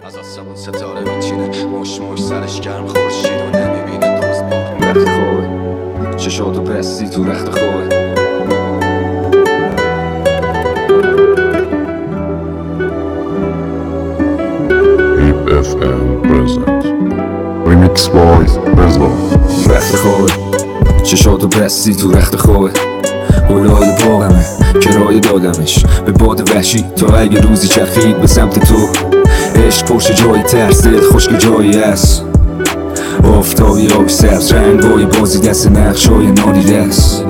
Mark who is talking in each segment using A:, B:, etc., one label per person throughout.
A: از آسمون ستاره میچینه، مش سرش گرم خورشید و نمیبینه دوست با رخت خواه چشاتو پستی تو رخت خواه.
B: FM present Remix by Bezla.
A: رخت خواه چشاتو پستی تو رخت خواه، هلال باغمه کرایه دادمش به باد وحشی تا اگه روزی چرخید به سمت تو. عشق پشت جای ترس، دل خشک جایی هست، آفتابی آب سبز رنگای بازی دست نقشای نادیده است.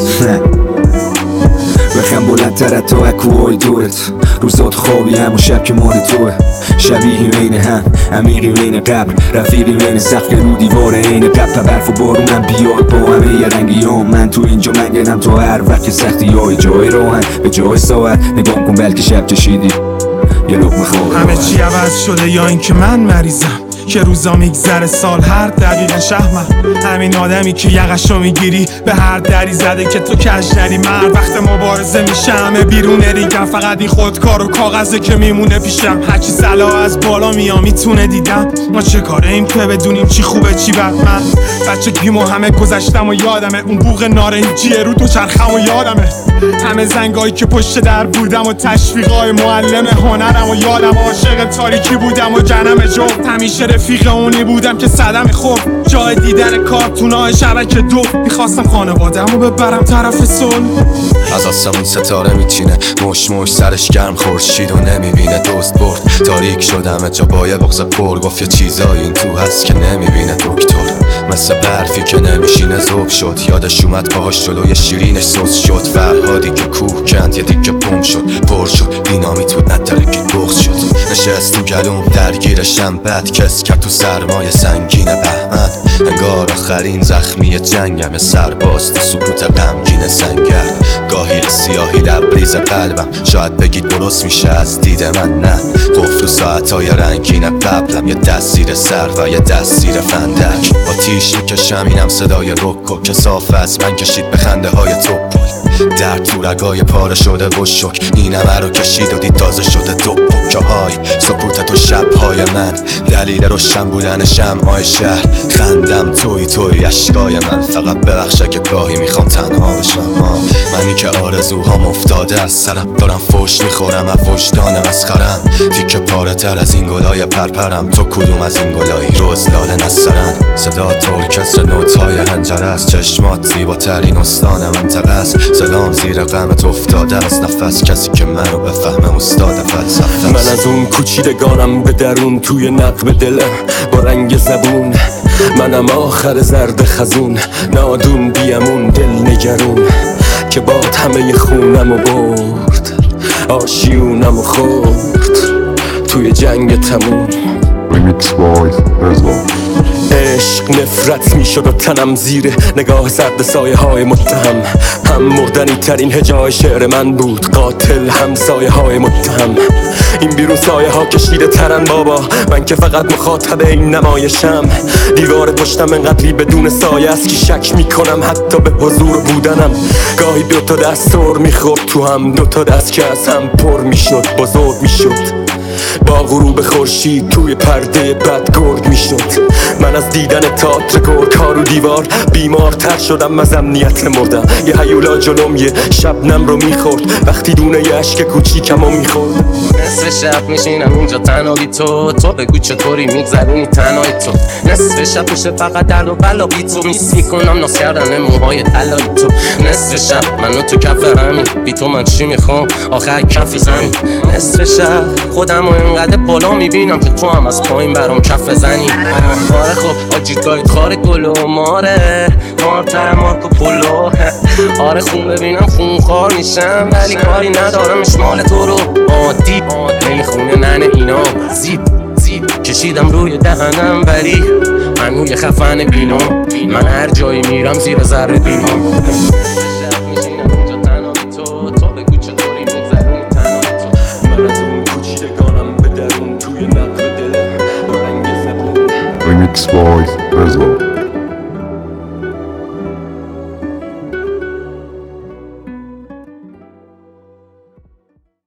A: بخم بلندتر تا اکوهای دورت، روزات خوابی هم و شب که مال توه. شبیهی بین هم، عمیقی بین قبر، رفیقی بین سقف رو دیوار عین قبر. برف و بارونم بیاد با همه یه رنگیام، من تو اینجا منگنم تا هر وقت سختی های جای راهن به جای ساعت. نگاه کن بلکه شب کشیدی یه لقمه خواب.
C: همه چی عوض شده یا اینکه من مریضم که روزا میگذره سال هر دقیقه شهمم. همین آدمی که یقشو میگیری به هر دری زده که تو کش نری. مرد وقت مبارزه میشه همه بیرونه ریگم، فقط این خودکار و کاغذه که میمونه پیشم. هرچی سلا از بالا میتونه دیدم ما چه کاره ایم که بدونیم چی خوبه چی بد. من بچه گیمو همه گذشتم و یادمه، اون بوق نارنجیه رو تو چرخم و یادمه، همه زنگایی که پشت در بودم و تشویقای معلم هنرم و یادم. عاشق تاریکی بودم و جنم جفت، همیشه رفیق اونی بودم که صدم خورد جای دیدن کارتونای شبکه دو. میخواستم خانوادم رو ببرم طرف صلح.
A: از آسمون ستاره میچینه، مش سرش گرم خورشید و نمیبینه دوست برد. تاریک شدم جا بایه بغض پر، گفت یه چیزایی این تو هست که نمیبینه دکتر. مثل برفی که نمیشینه ذوب شد، یادش اومد پاهاش جلوی شیرینش سوز شد. فرهادی که کوه کند یه دیگه پم شد پر شد، دینامیت بود نترکید بغض شد. نشست تو گلوم درگیرشم بد کس کرد تو سرمایه سنگین بهمن. انگار آخرین زخمی جنگم، سرباز تو سکوت غمگین سنگر. گاهی سیاهی لبریز قلبم، شاید بگید درست میشه از دید من نه. قفل تو ساعتهای رنگین قبلم، یه دست زیر سر و یه دست زیر فندک. آتیش میکشم اینم صدای رکو که صاف از من کشید به خنده های توپل. در تو رگای پاره شده و شک، این همه رو کشید و دید تازه شده دو پکه های سکوتت و شبهای من. دلیل روشن بودن شمعای شهر، خندم توی اشکای من. فقط ببخشه که گاهی میخوام تنها بشم. منی که آرزوهام افتاده از سرم، دارم فوش میخورم از وجدان مسخرم. تیکه پاره تر از این گلای پرپرم، تو کدوم از این گلایی روز لاله نسرن. صدا ترکستر نوت‌های هنجره است، چشمات زیباترین استان منطقه است. سلام زیر غمت افتاده از نفس، کسی که منو بفهمه استاد فلسفه.
D: من از اون کوچیدگانم به درون توی نقب دلم با رنگ زبون. منم آخر زرد خزون، نادون بیامون دل نگرون که باد همه خونم و برد، آشیونم و خورد توی جنگ تموم.
B: Remix by Bezla.
D: عشق نفرت میشد و تنم زیر نگاه سرد سایه های متهم. هم مردنی ترین هجای شعر من بود، قاتل هم سایه های متهم. این بیرون سایه ها کشیده ترن بابا، من که فقط مخاطب این نمایشم. دیوار پشتم انقدری بدون سایه است که شک میکنم حتی به حضور بودنم. گاهی دوتا دست سر میخورد تو هم، دوتا دست که از هم پر میشد بزرگ میشد. با غروب خورشید توی پرده بد گرگ میشد. من از دیدن تئاتر گرگ‌ها رو دیوار بیمارتر شدم از امنیت مردم. یه هیولا جلوم یه شبنم رو میخورد، وقتی دونه یه عشق کوچیکم رو میخورد.
E: نصف شب میشینم اینجا تنها بی تو بگو چطوری میگذرونی تنهای تو. نصف شب میشه فقط درد و بلا بی تو، میس میکنم ناز کردن موهای طلایی تو. نصف شب منو تو کف همین، بی تو من چی میخوام آخر کفی زمین. نصف شب خودم و اینقدر بالا میبینم که تو هم از پایین برام کف زنی. آره خب آجیدگاهی خار گل و ماره، مارتر مارکو پولو. آره خون ببینم خون خار میشم، ولی کاری ندارم اشمال تو رو. عادی نمیخونه ننه اینا، زیب کشیدم روی دهنم ولی هنوی خفن بینام. من هر جایی میرم زیر ذره بینام.
D: من از اون کوچیدگانم به درون توی نقب دلم با رنگ زبون.
B: Remix by Bezla.